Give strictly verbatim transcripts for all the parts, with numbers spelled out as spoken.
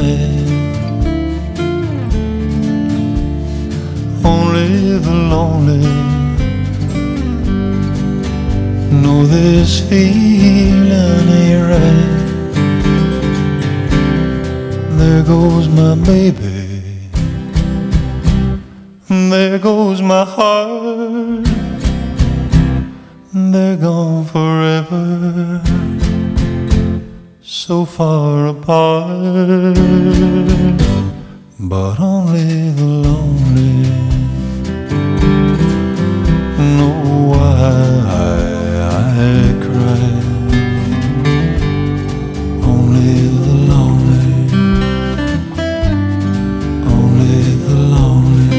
red. Only the lonely know this feeling ain't right. There goes my baby, there goes my heart, they're gone forever, so far apart. But only the lonely know why I cry. Only the lonely, only the lonely.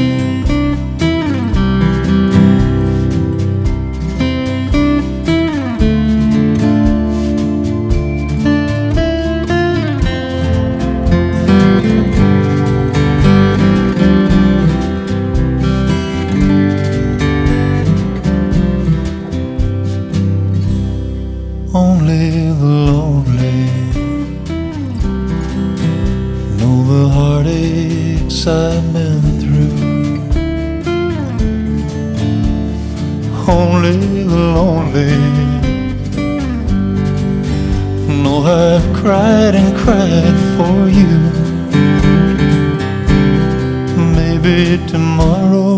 Only the lonely know the heartaches I've been through. Only the lonely know I've cried and cried for you. Maybe tomorrow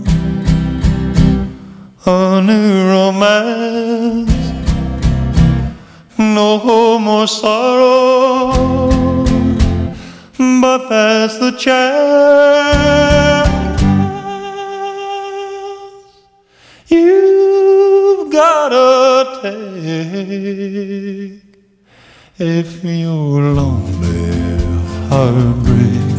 a new romance, no more sorrow, but that's the chance you've gotta take if you're lonely, heartbreak.